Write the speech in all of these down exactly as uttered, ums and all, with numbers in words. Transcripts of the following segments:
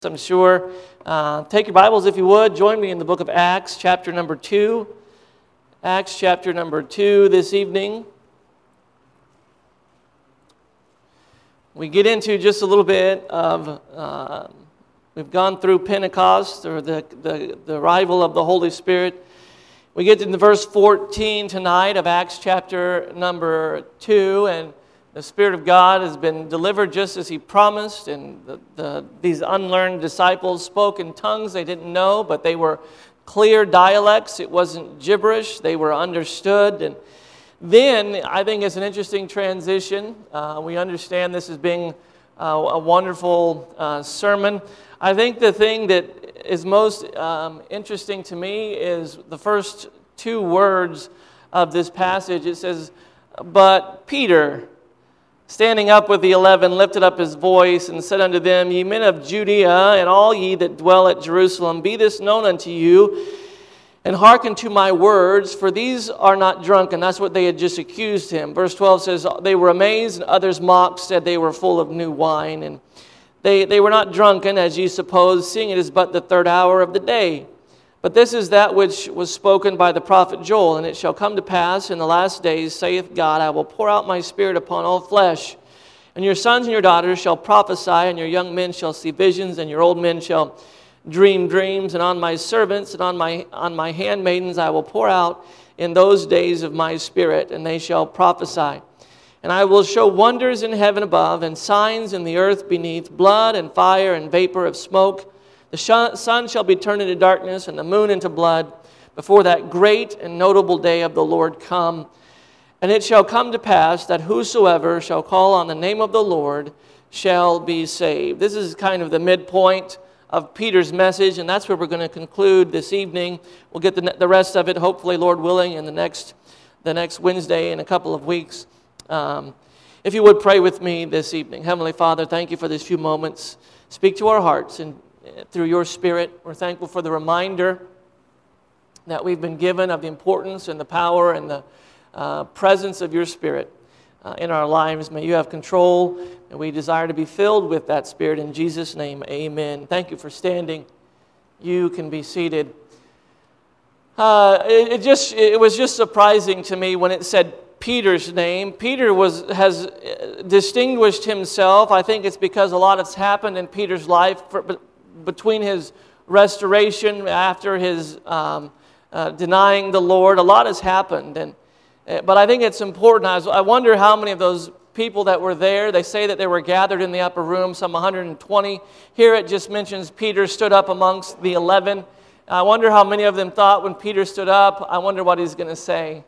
I'm sure. Uh, take your Bibles if you would. Join me in the book of Acts, chapter number two. Acts, chapter number two this evening. We get into just a little bit of, uh, we've gone through Pentecost, or the, the, the arrival of the Holy Spirit. We get into verse fourteen tonight of Acts chapter number two, and the Spirit of God has been delivered just as He promised, and the, the, these unlearned disciples spoke in tongues they didn't know, but they were clear dialects. It wasn't gibberish. They were understood. And then, I think it's an interesting transition. Uh, we understand this as being uh, a wonderful uh, sermon. I think the thing that is most um, interesting to me is the first two words of this passage. It says, "But Peter, standing up with the eleven, lifted up his voice and said unto them, Ye men of Judea, and all ye that dwell at Jerusalem, be this known unto you, and hearken to my words, for these are not drunk." And that's what they had just accused him. Verse twelve says, "They were amazed, and others mocked, said they were full of new wine. And they, they were not drunken, as ye suppose, seeing it is but the third hour of the day. But this is that which was spoken by the prophet Joel, and it shall come to pass in the last days, saith God, I will pour out my spirit upon all flesh. And your sons and your daughters shall prophesy, and your young men shall see visions, and your old men shall dream dreams. And on my servants and on my on my handmaidens I will pour out in those days of my spirit, and they shall prophesy. And I will show wonders in heaven above, and signs in the earth beneath, blood and fire and vapor of smoke. The sun shall be turned into darkness, and the moon into blood, before that great and notable day of the Lord come. And it shall come to pass that whosoever shall call on the name of the Lord shall be saved." This is kind of the midpoint of Peter's message, and that's where we're going to conclude this evening. We'll get the, the rest of it, hopefully, Lord willing, in the next, the next Wednesday in a couple of weeks. Um, if you would pray with me this evening. Heavenly Father, thank you for these few moments. Speak to our hearts and through your Spirit. We're thankful for the reminder that we've been given of the importance and the power and the uh, presence of your Spirit uh, in our lives. May you have control, and we desire to be filled with that Spirit. In Jesus' name, amen. Thank you for standing. You can be seated. Uh, it, it just it was just surprising to me when it said Peter's name. Peter was has distinguished himself. I think it's because a lot has happened in Peter's life for, between his restoration, after his um, uh, denying the Lord. A lot has happened, and uh, but I think it's important. I, was, I wonder how many of those people that were there, they say that they were gathered in the upper room, some one hundred twenty. Here it just mentions Peter stood up amongst the eleven. I wonder how many of them thought when Peter stood up, I wonder what he's going to say.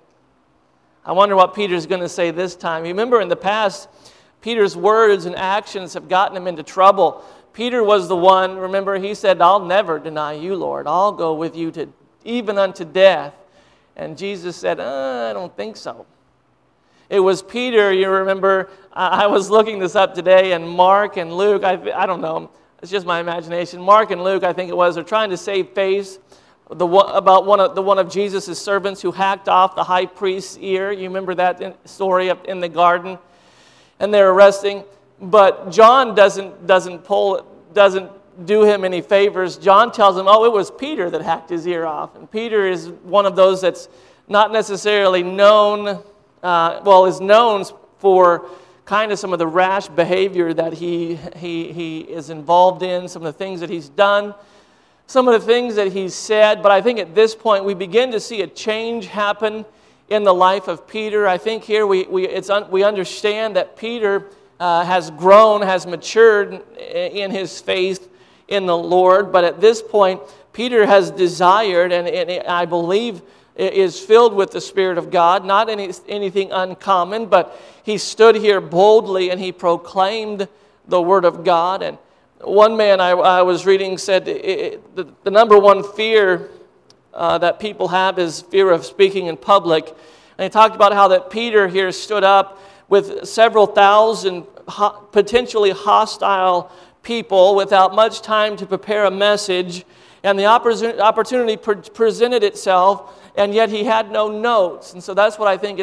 I wonder what Peter's going to say this time. You remember in the past, Peter's words and actions have gotten him into trouble. Peter was the one, remember, he said, I'll never deny you, Lord. I'll go with you to even unto death. And Jesus said, uh, I don't think so. It was Peter, you remember, I was looking this up today, and Mark and Luke, I, I don't know, it's just my imagination. Mark and Luke, I think it was, are trying to save face the, about one of, the one of Jesus' servants who hacked off the high priest's ear. You remember that story up in the garden? And they're arresting. But John doesn't doesn't pull doesn't do him any favors. John tells him, "Oh, it was Peter that hacked his ear off." And Peter is one of those that's not necessarily known, uh, well, is known for kind of some of the rash behavior that he he he is involved in, some of the things that he's done, some of the things that he's said. But I think at this point we begin to see a change happen in the life of Peter. I think here we we it's un, we understand that Peter Uh, has grown, has matured in his faith in the Lord. But at this point, Peter has desired, and, and I believe is filled with the Spirit of God, not any, anything uncommon, but he stood here boldly and he proclaimed the Word of God. And one man I, I was reading said it, it, the, the number one fear uh, that people have is fear of speaking in public. And he talked about how that Peter here stood up with several thousand ho- potentially hostile people without much time to prepare a message, and the oppor- opportunity pre- presented itself, and yet he had no notes. And so that's what I think is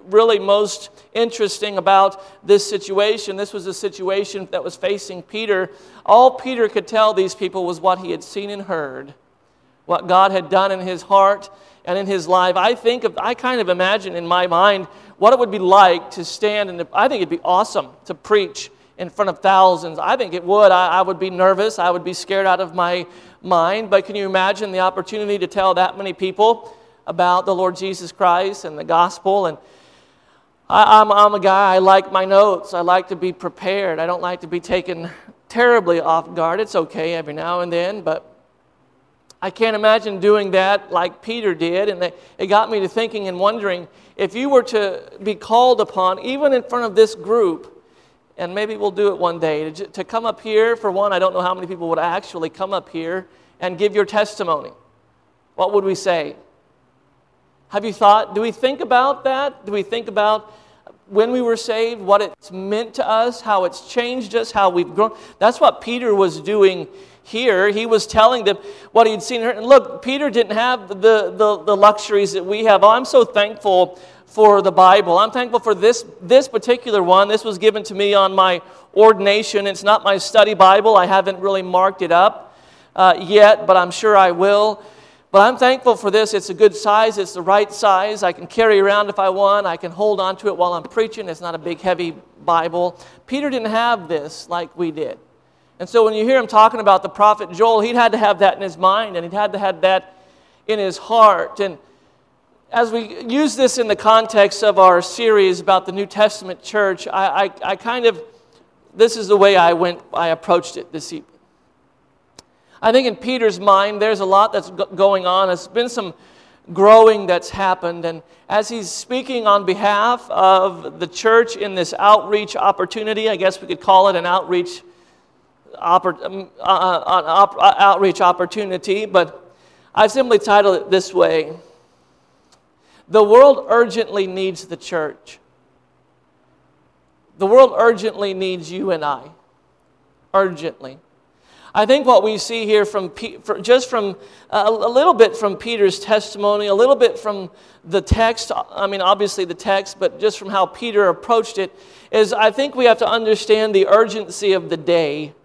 really most interesting about this situation. This was a situation that was facing Peter. All Peter could tell these people was what he had seen and heard, what God had done in his heart and in his life. I think of, I kind of imagine in my mind what it would be like to stand, and I think it'd be awesome to preach in front of thousands. I think it would. I, I would be nervous. I would be scared out of my mind. But can you imagine the opportunity to tell that many people about the Lord Jesus Christ and the gospel? And I, I'm, I'm a guy, I like my notes. I like to be prepared. I don't like to be taken terribly off guard. It's okay every now and then, but I can't imagine doing that like Peter did. And they, it got me to thinking and wondering, if you were to be called upon, even in front of this group, and maybe we'll do it one day, to, to come up here, for one, I don't know how many people would actually come up here and give your testimony. What would we say? Have you thought, do we think about that? Do we think about when we were saved, what it's meant to us, how it's changed us, how we've grown? That's what Peter was doing here. He was telling them what he'd seen. And look, Peter didn't have the, the, the luxuries that we have. Oh, I'm so thankful for the Bible. I'm thankful for this, this particular one. This was given to me on my ordination. It's not my study Bible. I haven't really marked it up uh, yet, but I'm sure I will. But I'm thankful for this. It's a good size. It's the right size. I can carry around if I want. I can hold on to it while I'm preaching. It's not a big, heavy Bible. Peter didn't have this like we did. And so when you hear him talking about the prophet Joel, he'd had to have that in his mind, and he'd had to have that in his heart. And as we use this in the context of our series about the New Testament church, I, I, I kind of, this is the way I went, I approached it this evening. I think in Peter's mind, there's a lot that's going on. There's been some growing that's happened. And as he's speaking on behalf of the church in this outreach opportunity, I guess we could call it an outreach, oppor- uh, uh, uh, outreach opportunity, but I've simply titled it this way: the world urgently needs the church. The world urgently needs you and I. Urgently. I think what we see here from just from a little bit from Peter's testimony, a little bit from the text, I mean obviously the text, but just from how Peter approached it, is I think we have to understand the urgency of the day.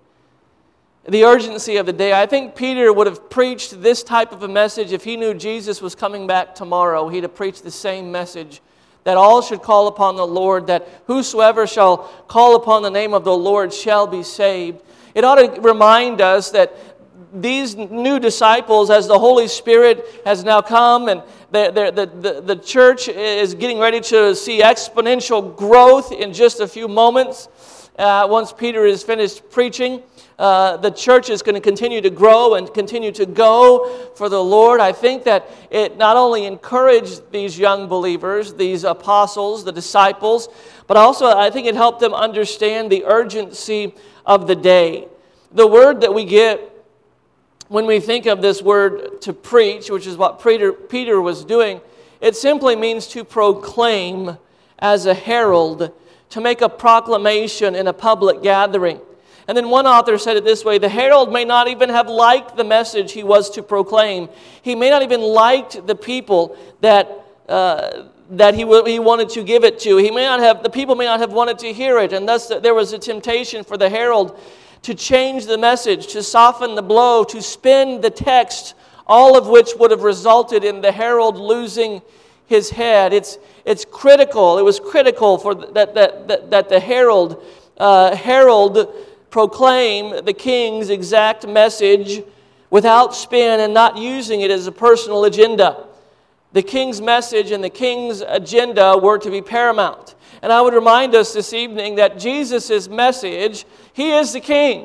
The urgency of the day. I think Peter would have preached this type of a message if he knew Jesus was coming back tomorrow. He'd have preached the same message, that all should call upon the Lord, that whosoever shall call upon the name of the Lord shall be saved. It ought to remind us that these new disciples, as the Holy Spirit has now come and the, the, the, the church is getting ready to see exponential growth in just a few moments. Uh, once Peter is finished preaching, uh, the church is going to continue to grow and continue to go for the Lord. I think that it not only encouraged these young believers, these apostles, the disciples, but also I think it helped them understand the urgency of the day. The word that we get when we think of this word to preach, which is what Peter, Peter was doing, it simply means to proclaim as a herald, to make a proclamation in a public gathering. And then one author said it this way: the herald may not even have liked the message he was to proclaim. He may not even liked the people that uh, that he w- he wanted to give it to. He may not have the people may not have wanted to hear it, and thus there was a temptation for the herald to change the message, to soften the blow, to spin the text, all of which would have resulted in the herald losing his head. It's it's critical. It was critical for that that that, that the herald uh, herald proclaim the king's exact message without spin and not using it as a personal agenda. The king's message and the king's agenda were to be paramount. And I would remind us this evening that Jesus' message, he is the king.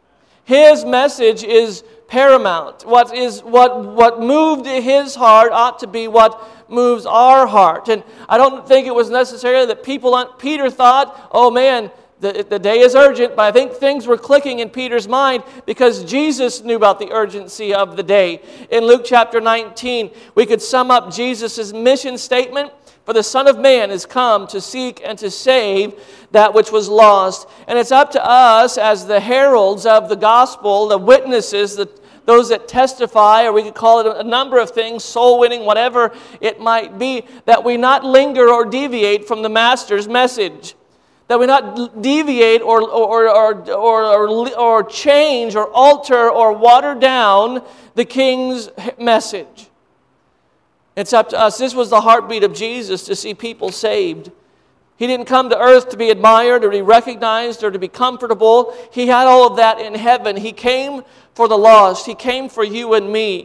His message is paramount. What is what what moved his heart ought to be what moves our heart. And I don't think it was necessary that people, Peter thought, oh man, the, the day is urgent, but I think things were clicking in Peter's mind because Jesus knew about the urgency of the day. In Luke chapter nineteen, we could sum up Jesus' mission statement: for the Son of Man is come to seek and to save that which was lost. And it's up to us as the heralds of the gospel, the witnesses, the, those that testify, or we could call it a number of things, soul winning, whatever it might be, that we not linger or deviate from the Master's message. That we not deviate or, or, or, or, or, or change or alter or water down the King's message. It's up to us. This was the heartbeat of Jesus, to see people saved. He didn't come to earth to be admired or to be recognized or to be comfortable. He had all of that in heaven. He came for the lost. He came for you and me.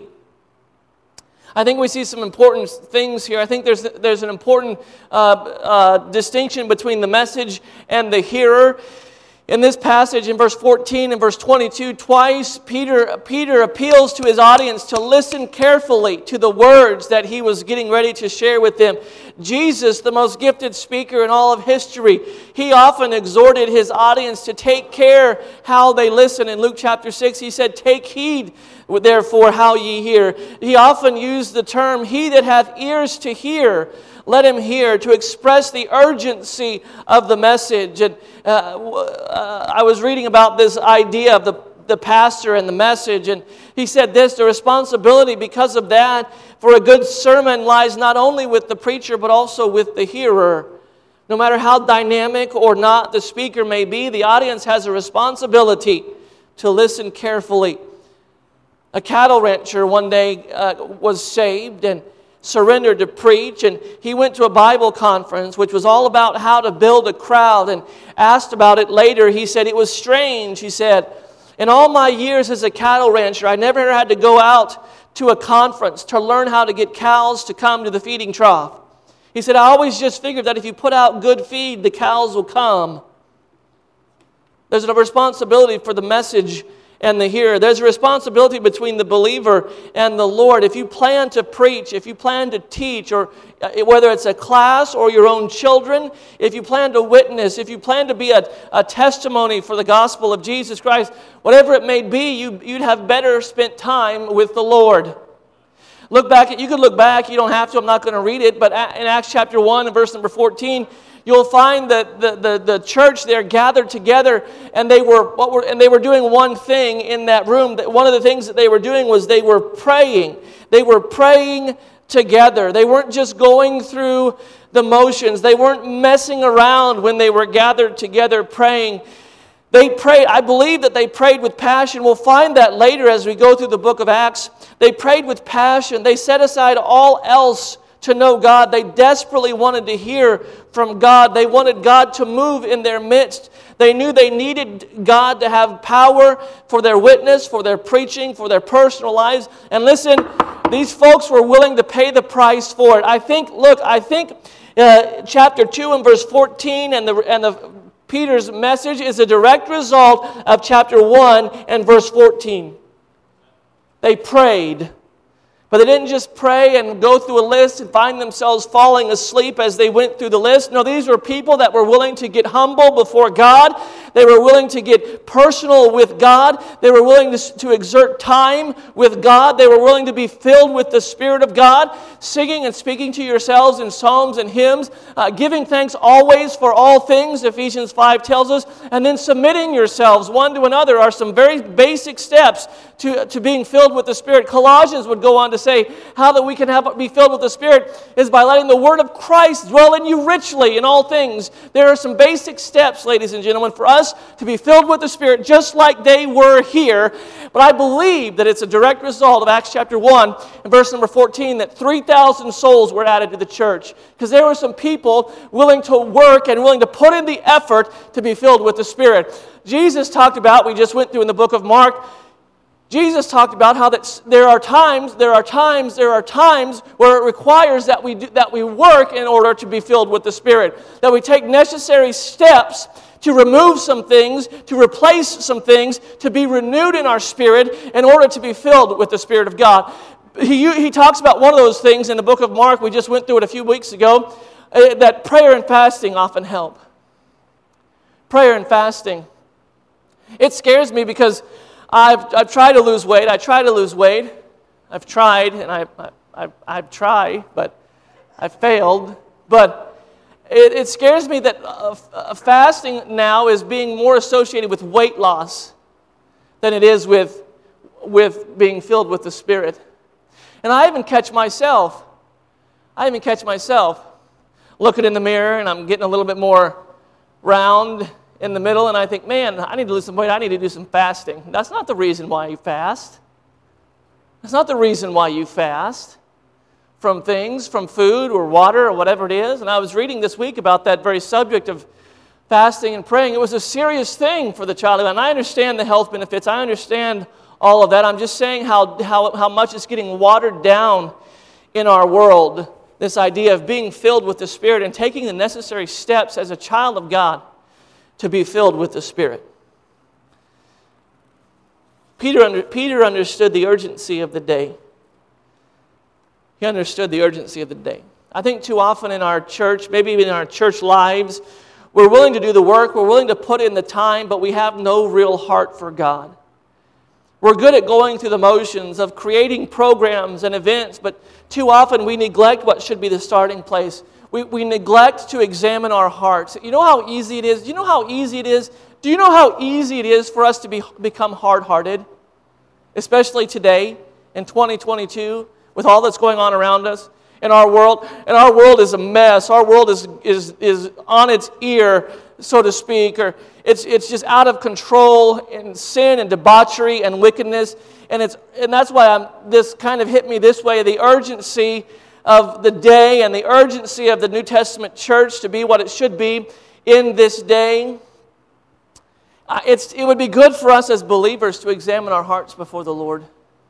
I think we see some important things here. I think there's there's an important uh, uh, distinction between the message and the hearer. In this passage, in verse fourteen and verse twenty-two, twice Peter, Peter appeals to his audience to listen carefully to the words that he was getting ready to share with them. Jesus, the most gifted speaker in all of history, he often exhorted his audience to take care how they listen. In Luke chapter six, he said, "Take heed, therefore, how ye hear." He often used the term, "He that hath ears to hear, let him hear," to express the urgency of the message. And uh, uh, I was reading about this idea of the, the pastor and the message, and he said this: the responsibility because of that for a good sermon lies not only with the preacher but also with the hearer. No matter how dynamic or not the speaker may be, the audience has a responsibility to listen carefully. A cattle rancher one day uh, was saved and surrendered to preach, and he went to a Bible conference which was all about how to build a crowd, and asked about it later. He said, "It was strange," he said, "in all my years as a cattle rancher, I never had to go out to a conference to learn how to get cows to come to the feeding trough." He said, "I always just figured that if you put out good feed, the cows will come." There's a responsibility for the message and the hearer. There's a responsibility between the believer and the Lord. If you plan to preach, if you plan to teach, or whether it's a class or your own children, if you plan to witness, if you plan to be a, a testimony for the gospel of Jesus Christ, whatever it may be, you, you'd have better spent time with the Lord. Look back at, you could look back, you don't have to, I'm not going to read it, but in Acts chapter one and verse number fourteen, you'll find that the, the, the church there gathered together, and they were what were and they were doing one thing in that room. One of the things that they were doing was they were praying. They were praying together. They weren't just going through the motions. They weren't messing around when they were gathered together praying. They prayed. I believe that they prayed with passion. We'll find that later as we go through the book of Acts. They prayed with passion. They set aside all else to know God. They desperately wanted to hear from God. They wanted God to move in their midst. They knew they needed God to have power for their witness, for their preaching, for their personal lives. And listen, these folks were willing to pay the price for it. I think, look, I think uh, chapter two and verse fourteen and the and the Peter's message is a direct result of chapter one and verse fourteen. They prayed. But they didn't just pray and go through a list and find themselves falling asleep as they went through the list. No, these were people that were willing to get humble before God. They were willing to get personal with God. They were willing to, to exert time with God. They were willing to be filled with the Spirit of God, singing and speaking to yourselves in psalms and hymns, uh, giving thanks always for all things, Ephesians five tells us, and then submitting yourselves one to another are some very basic steps to, to being filled with the Spirit. Colossians would go on to say how that we can have be filled with the Spirit is by letting the Word of Christ dwell in you richly in all things. There are some basic steps, ladies and gentlemen, for us to be filled with the Spirit just like they were here. But I believe that it's a direct result of Acts chapter one and verse number fourteen that three thousand souls were added to the church. Because there were some people willing to work and willing to put in the effort to be filled with the Spirit. Jesus talked about, we just went through in the book of Mark, Jesus talked about how that there are times, there are times, there are times where it requires that we do, that we work in order to be filled with the Spirit. That we take necessary steps to remove some things, to replace some things, to be renewed in our spirit in order to be filled with the Spirit of God. He, he talks about one of those things in the book of Mark. We just went through it a few weeks ago, uh, that prayer and fasting often help. Prayer and fasting. It scares me because I've, I've tried to lose weight. I try to lose weight. I've tried, and I, I, I, I've tried, but I've failed. But it, it scares me that uh, uh, fasting now is being more associated with weight loss than it is with with being filled with the Spirit. And I even catch myself, I even catch myself looking in the mirror and I'm getting a little bit more round in the middle, and I think, man, I need to lose some weight, I need to do some fasting. That's not the reason why you fast. That's not the reason why you fast from things, from food or water or whatever it is. And I was reading this week about that very subject of fasting and praying. It was a serious thing for the child of God. And I understand the health benefits. I understand all of that. I'm just saying how, how, how much it's getting watered down in our world, this idea of being filled with the Spirit and taking the necessary steps as a child of God to be filled with the Spirit. Peter, under, Peter understood the urgency of the day. He understood the urgency of the day. I think too often in our church, maybe even in our church lives, we're willing to do the work, we're willing to put in the time, but we have no real heart for God. We're good at going through the motions of creating programs and events, but too often we neglect what should be the starting place. We, we neglect to examine our hearts. You know how easy it is? Do you know how easy it is? Do you know how easy it is for us to be, become hard-hearted? Especially today, in twenty twenty-two, with all that's going on around us in our world. And our world is a mess. Our world is, is, is on its ear, so to speak, or it's, it's just out of control in sin and debauchery and wickedness. And, it's, and that's why I'm, this kind of hit me this way, the urgency of the day and the urgency of the New Testament church to be what it should be in this day. Uh, it's, it would be good for us as believers to examine our hearts before the Lord.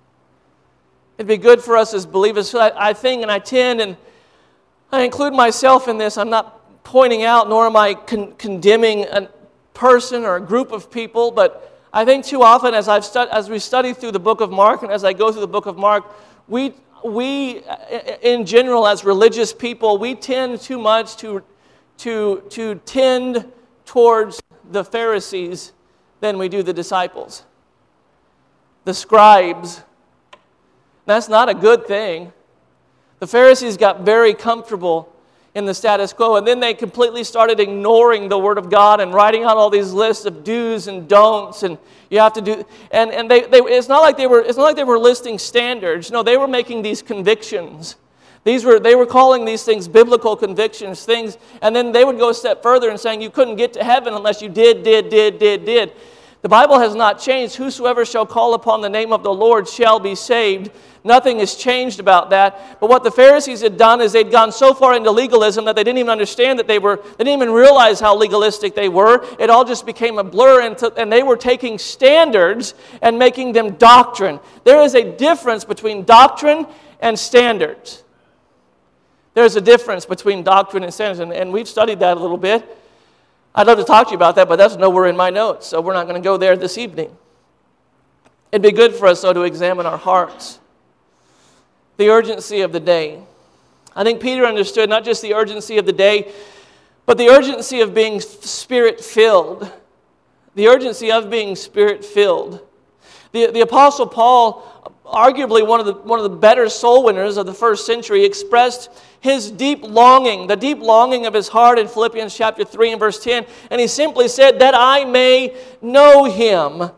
It'd be good for us as believers. So I, I think and I tend, and I include myself in this, I'm not pointing out nor am I con- condemning a person or a group of people, but I think too often as, I've stu- as we study through the book of Mark and as I go through the book of Mark, we We, in general, as religious people, we tend too much to, to, to tend towards the Pharisees than we do the disciples, the scribes. That's not a good thing. The Pharisees got very comfortable in the status quo, and then they completely started ignoring the Word of God and writing out all these lists of do's and don'ts, and you have to do. And and they, they it's not like they were it's not like they were listing standards. No, they were making these convictions. These were they were calling these things biblical convictions, things, and then they would go a step further and saying you couldn't get to heaven unless you did, did, did, did, did. The Bible has not changed. Whosoever shall call upon the name of the Lord shall be saved. Nothing has changed about that. But what the Pharisees had done is they'd gone so far into legalism that they didn't even understand that they were, they didn't even realize how legalistic they were. It all just became a blur, and, to, and they were taking standards and making them doctrine. There is a difference between doctrine and standards. There's a difference between doctrine and standards, and, and we've studied that a little bit. I'd love to talk to you about that, but that's nowhere in my notes, so we're not going to go there this evening. It'd be good for us, though, to examine our hearts. The urgency of the day. I think Peter understood not just the urgency of the day, but the urgency of being Spirit-filled. The urgency of being Spirit-filled. The, the Apostle Paul, arguably one of the one of the better soul winners of the first century, expressed his deep longing, the deep longing of his heart in Philippians chapter three and verse ten, and he simply said, that I may know Him.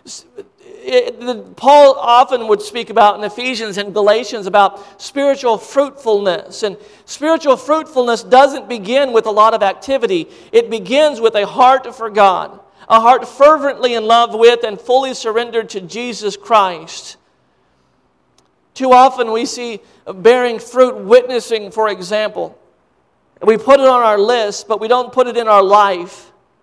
It, the, Paul often would speak about in Ephesians and Galatians about spiritual fruitfulness. And spiritual fruitfulness doesn't begin with a lot of activity. It begins with a heart for God, a heart fervently in love with and fully surrendered to Jesus Christ. Too often we see bearing fruit, witnessing, for example. We put it on our list, but we don't put it in our life.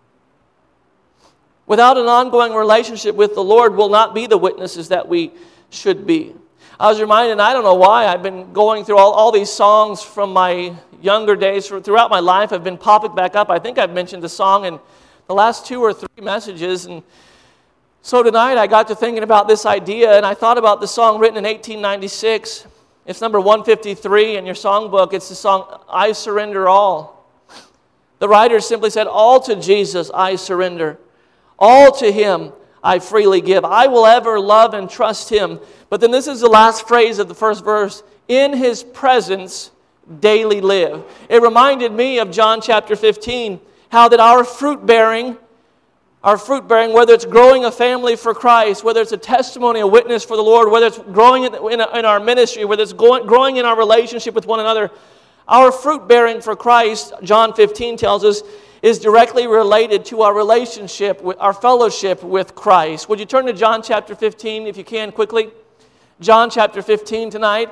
Without an ongoing relationship with the Lord, we'll not be the witnesses that we should be. I was reminded, I don't know why, I've been going through all, all these songs from my younger days. Throughout my life, I've been popping back up. I think I've mentioned the song in the last two or three messages. And so tonight I got to thinking about this idea, and I thought about the song written in eighteen ninety-six. It's number one fifty-three in your songbook. It's the song, I Surrender All. The writer simply said, all to Jesus I surrender. All to Him I freely give. I will ever love and trust Him. But then this is the last phrase of the first verse. In His presence daily live. It reminded me of John chapter fifteen. How that our fruit bearing, our fruit bearing, whether it's growing a family for Christ, whether it's a testimony, a witness for the Lord, whether it's growing in, in, in our ministry, whether it's going, growing in our relationship with one another, our fruit bearing for Christ, John fifteen tells us, is directly related to our relationship, with our fellowship with Christ. Would you turn to John chapter fifteen if you can quickly? John chapter fifteen tonight.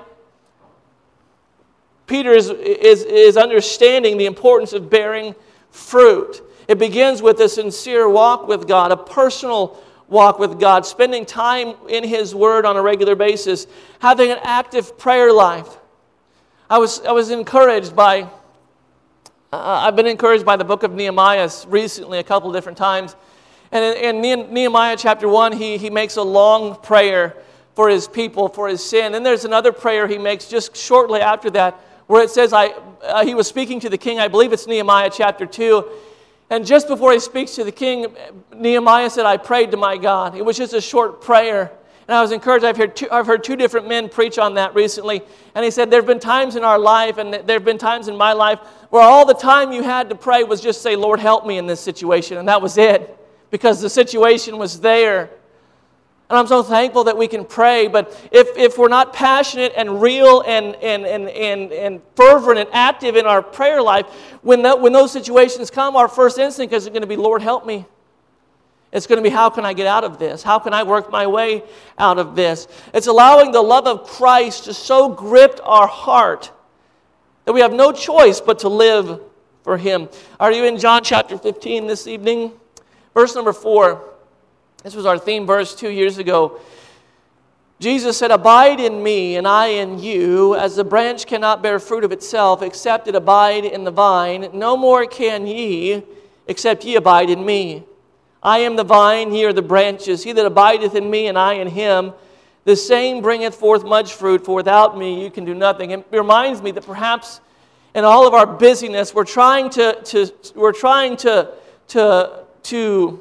Peter is, is, is understanding the importance of bearing fruit. It begins with a sincere walk with God, a personal walk with God, spending time in His Word on a regular basis, having an active prayer life. I was I was encouraged by, uh, I've been encouraged by the book of Nehemiah recently a couple different times. And in, in Nehemiah chapter one, he, he makes a long prayer for his people, for his sin. And there's another prayer he makes just shortly after that, where it says, I uh, he was speaking to the king. I believe it's Nehemiah chapter two. And just before he speaks to the king, Nehemiah said, I prayed to my God. It was just a short prayer. And I was encouraged. I've heard, two, I've heard two different men preach on that recently. And he said, there have been times in our life, and there have been times in my life, where all the time you had to pray was just say, Lord, help me in this situation. And that was it, because the situation was there. And I'm so thankful that we can pray. But if, if we're not passionate and real and, and, and, and, and fervent and active in our prayer life, when, that, when those situations come, our first instinct is going to be, Lord, help me. It's going to be, how can I get out of this? How can I work my way out of this? It's allowing the love of Christ to so grip our heart that we have no choice but to live for Him. Are you in John chapter fifteen this evening? Verse number four. This was our theme verse two years ago. Jesus said, abide in me and I in you, as the branch cannot bear fruit of itself, except it abide in the vine. No more can ye, except ye abide in me. I am the vine, ye are the branches. He that abideth in me and I in him, the same bringeth forth much fruit, for without me you can do nothing. It reminds me that perhaps in all of our busyness, we're trying to, to we're trying to, to, to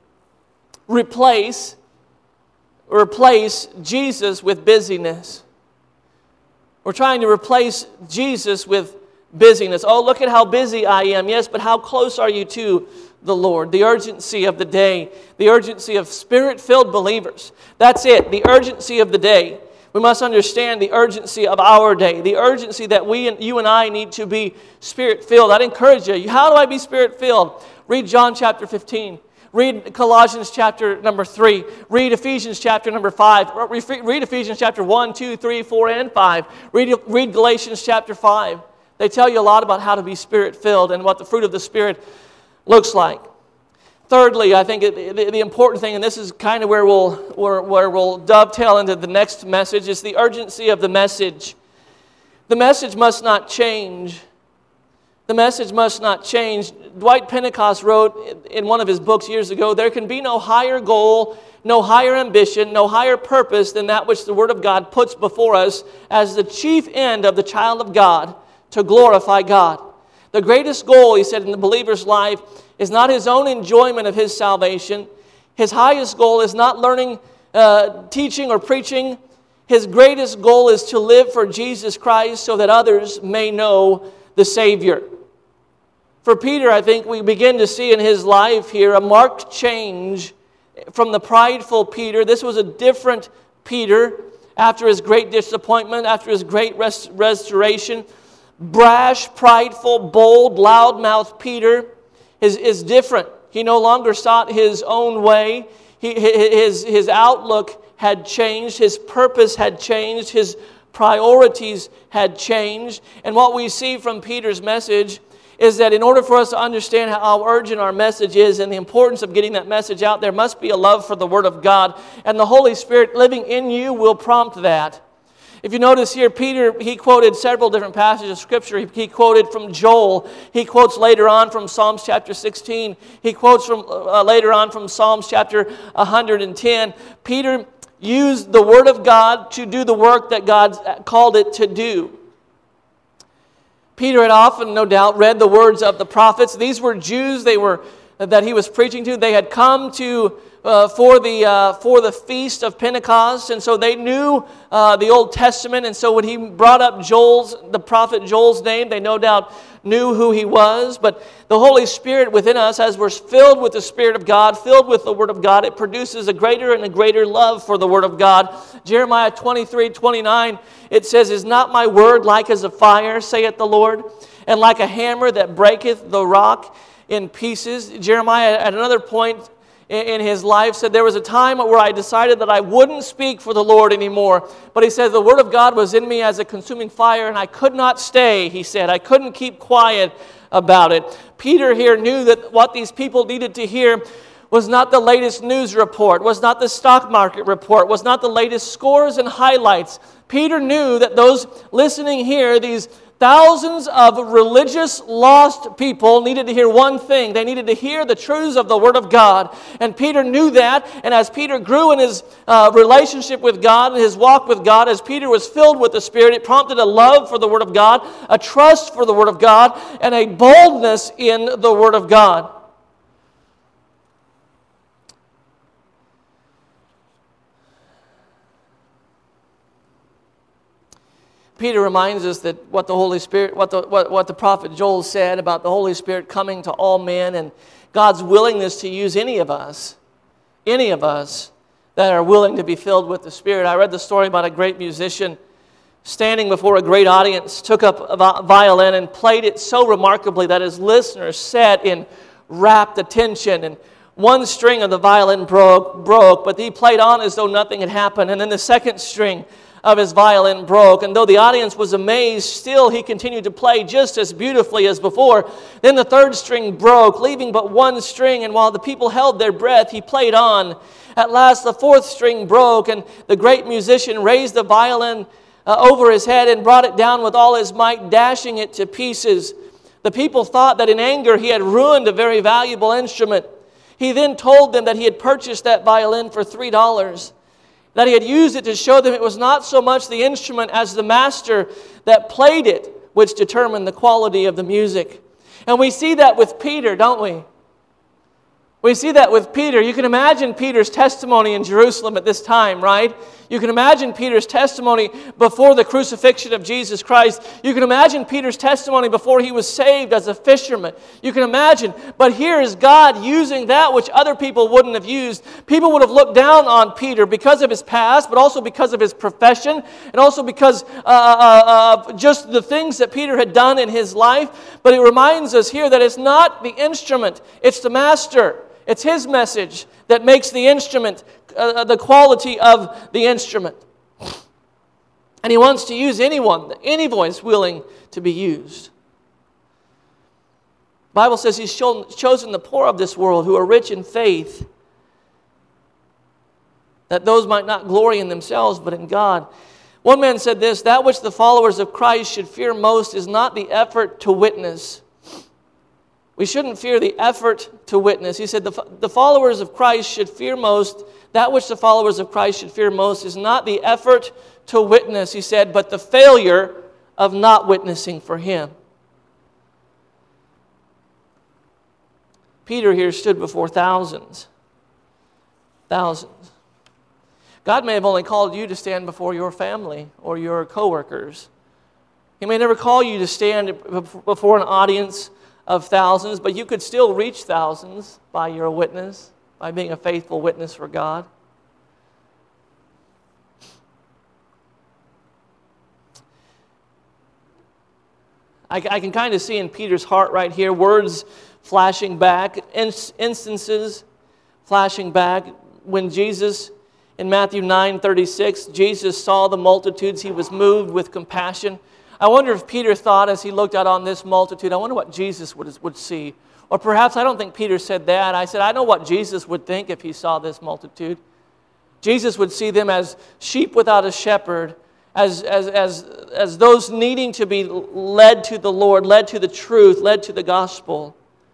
replace, replace Jesus with busyness. We're trying to replace Jesus with busyness. Oh, look at how busy I am. Yes, but how close are you to the Lord? The urgency of the day, the urgency of Spirit-filled believers. That's it, the urgency of the day. We must understand the urgency of our day, the urgency that we and you and I need to be Spirit-filled. I'd encourage you, how do I be Spirit-filled? Read John chapter fifteen. Read Colossians chapter number three. Read Ephesians chapter number five. Read Ephesians chapter one, two, three, four, and five. Read, read Galatians chapter five. They tell you a lot about how to be Spirit-filled and what the fruit of the Spirit looks like. Thirdly, I think it, the, the important thing, and this is kind of where we'll, where, where we'll dovetail into the next message, is the urgency of the message. The message must not change. The message must not change. Dwight Pentecost wrote in one of his books years ago, there can be no higher goal, no higher ambition, no higher purpose than that which the Word of God puts before us as the chief end of the child of God, to glorify God. The greatest goal, he said, in the believer's life is not his own enjoyment of his salvation. His highest goal is not learning, uh, teaching, or preaching. His greatest goal is to live for Jesus Christ so that others may know the Savior. For Peter, I think we begin to see in his life here a marked change from the prideful Peter. This was a different Peter after his great disappointment, after his great rest- restoration. Brash, prideful, bold, loudmouth Peter is, is different. He no longer sought his own way. He, his, his outlook had changed. His purpose had changed. His priorities had changed. And what we see from Peter's message is that in order for us to understand how urgent our message is and the importance of getting that message out, there must be a love for the Word of God. And the Holy Spirit living in you will prompt that. If you notice here, Peter, he quoted several different passages of Scripture. He, he quoted from Joel. He quotes later on from Psalms chapter sixteen. He quotes from uh, later on from Psalms chapter one hundred ten. Peter used the Word of God to do the work that God called it to do. Peter had often, no doubt, read the words of the prophets. These were Jews. They were that he was preaching to. They had come to uh, for the uh, for the feast of Pentecost, and so they knew uh, the Old Testament. And so when he brought up Joel's, the prophet Joel's name, they no doubt knew who he was. But the Holy Spirit within us, as we're filled with the Spirit of God, filled with the Word of God, it produces a greater and a greater love for the Word of God. Jeremiah twenty-three twenty-nine, it says, "Is not my word like as a fire, saith the Lord, and like a hammer that breaketh the rock in pieces?" Jeremiah, at another point in his life, said, "There was a time where I decided that I wouldn't speak for the Lord anymore." But he says, "The Word of God was in me as a consuming fire, and I could not stay," he said. "I couldn't keep quiet about it." Peter here knew that what these people needed to hear was not the latest news report, was not the stock market report, was not the latest scores and highlights. Peter knew that those listening here, these thousands of religious lost people, needed to hear one thing. They needed to hear the truths of the Word of God. And Peter knew that. And as Peter grew in his uh, relationship with God and his walk with God, as Peter was filled with the Spirit, it prompted a love for the Word of God, a trust for the Word of God, and a boldness in the Word of God. Peter reminds us that what the Holy Spirit, what the what, what the prophet Joel said about the Holy Spirit coming to all men and God's willingness to use any of us, any of us that are willing to be filled with the Spirit. I read the story about a great musician standing before a great audience, took up a violin and played it so remarkably that his listeners sat in rapt attention, and one string of the violin broke, broke, but he played on as though nothing had happened, and then the second string of his violin broke, and though the audience was amazed, still he continued to play just as beautifully as before. Then the third string broke, leaving but one string, and while the people held their breath, he played on. At last the fourth string broke, and the great musician raised the violin uh, over his head and brought it down with all his might, dashing it to pieces. The people thought that in anger he had ruined a very valuable instrument. He then told them that he had purchased that violin for three dollars. That he had used it to show them it was not so much the instrument as the master that played it which determined the quality of the music. And we see that with Peter, don't we? We see that with Peter. You can imagine Peter's testimony in Jerusalem at this time, right? You can imagine Peter's testimony before the crucifixion of Jesus Christ. You can imagine Peter's testimony before he was saved as a fisherman. You can imagine. But here is God using that which other people wouldn't have used. People would have looked down on Peter because of his past, but also because of his profession, and also because uh, uh, of just the things that Peter had done in his life. But it reminds us here that it's not the instrument, it's the master. It's his message that makes the instrument, uh, the quality of the instrument. And he wants to use anyone, any voice willing to be used. The Bible says he's chosen the poor of this world who are rich in faith, that those might not glory in themselves but in God. One man said this, "That which the followers of Christ should fear most is not the effort to witness." We shouldn't fear the effort to witness. He said the, the followers of Christ should fear most, that which the followers of Christ should fear most is not the effort to witness, he said, but the failure of not witnessing for him. Peter here stood before thousands. Thousands. God may have only called you to stand before your family or your coworkers. He may never call you to stand before an audience of thousands, but you could still reach thousands by your witness, by being a faithful witness for God. I, I can kind of see in Peter's heart right here, words flashing back, instances flashing back. When Jesus, in Matthew nine thirty-six, Jesus saw the multitudes, he was moved with compassion. I wonder if Peter thought as he looked out on this multitude, I wonder what Jesus would, would see. Or perhaps, I don't think Peter said that. I said, I know what Jesus would think if he saw this multitude. Jesus would see them as sheep without a shepherd, as, as, as, as those needing to be led to the Lord, led to the truth, led to the gospel.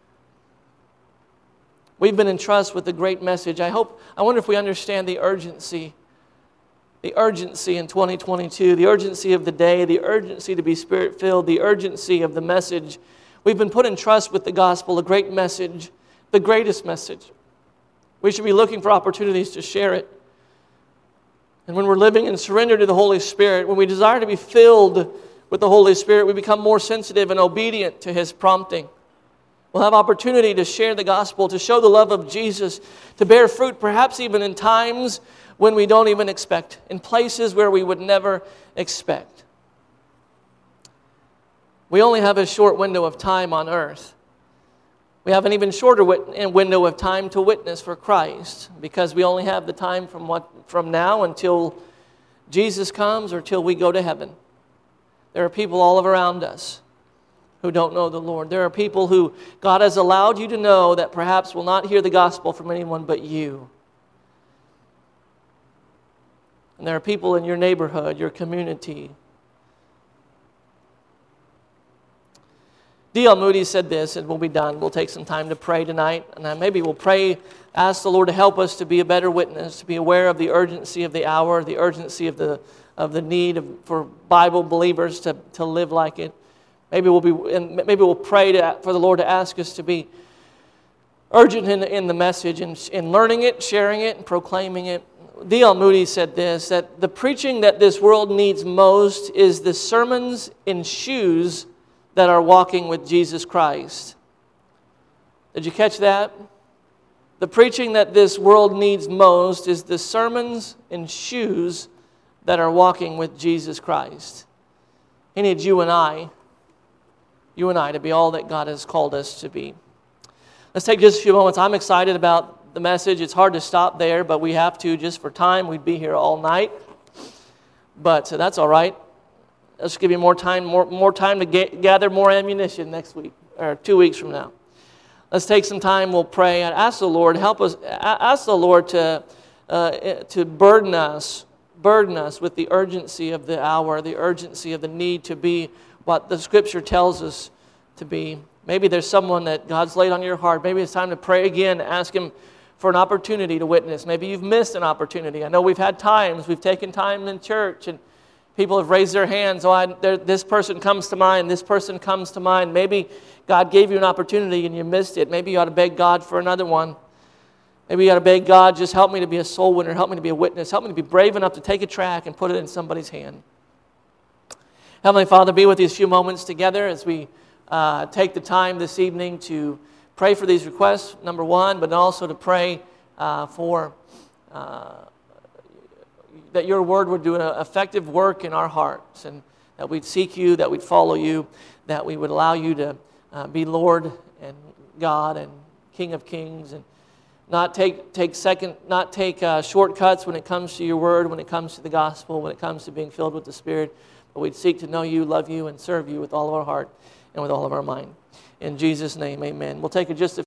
We've been entrusted with a great message. I hope, I wonder if we understand the urgency The urgency in twenty twenty-two, the urgency of the day, the urgency to be Spirit-filled, the urgency of the message. We've been put in trust with the gospel, a great message. the greatest message. We should be looking for opportunities to share it. And when we're living in surrender to the Holy Spirit, when we desire to be filled with the Holy Spirit, we become more sensitive and obedient to His prompting. We'll have opportunity to share the gospel, to show the love of Jesus, to bear fruit, perhaps even in times when we don't even expect, in places where we would never expect. We only have a short window of time on earth. We have an even shorter window of time to witness for Christ, because we only have the time from what from now until Jesus comes or till we go to heaven. There are people all around us who don't know the Lord. There are people who God has allowed you to know that perhaps will not hear the gospel from anyone but you. And there are people in your neighborhood, your community. D L Moody said this, and we'll be done. We'll take some time to pray tonight. And maybe we'll pray, ask the Lord to help us to be a better witness, to be aware of the urgency of the hour, the urgency of the of the need of, for Bible believers to, to live like it. Maybe we'll be, and maybe we'll pray to, for the Lord to ask us to be urgent in, in the message, and in, in learning it, sharing it, and proclaiming it. D L Moody said this, that the preaching that this world needs most is the sermons in shoes that are walking with Jesus Christ. Did you catch that? The preaching that this world needs most is the sermons in shoes that are walking with Jesus Christ. He needs you and I, you and I, to be all that God has called us to be. Let's take just a few moments. I'm excited about the message. It's hard to stop there, but we have to just for time. We'd be here all night. But uh, that's all right. Let's give you more time, more, more time to get, gather more ammunition next week, or two weeks from now. Let's take some time. We'll pray and ask the Lord, help us, ask the Lord to, uh, to burden us, burden us with the urgency of the hour, the urgency of the need to be what the Scripture tells us to be. Maybe there's someone that God's laid on your heart. Maybe it's time to pray again, ask Him for an opportunity to witness. Maybe you've missed an opportunity. I know we've had times, we've taken time in church, and people have raised their hands. Oh, I, this person comes to mind. This person comes to mind. Maybe God gave you an opportunity and you missed it. Maybe you ought to beg God for another one. Maybe you ought to beg God, just help me to be a soul winner. Help me to be a witness. Help me to be brave enough to take a track and put it in somebody's hand. Heavenly Father, be with these few moments together as we uh, take the time this evening to pray for these requests, number one, but also to pray uh, for... Uh, that your word would do an effective work in our hearts, and that we'd seek you, that we'd follow you, that we would allow you to uh, be Lord and God and King of Kings, and not take take second, not take uh, shortcuts when it comes to your word, when it comes to the gospel, when it comes to being filled with the Spirit, but we'd seek to know you, love you, and serve you with all of our heart and with all of our mind. In Jesus' name, amen. We'll take it just a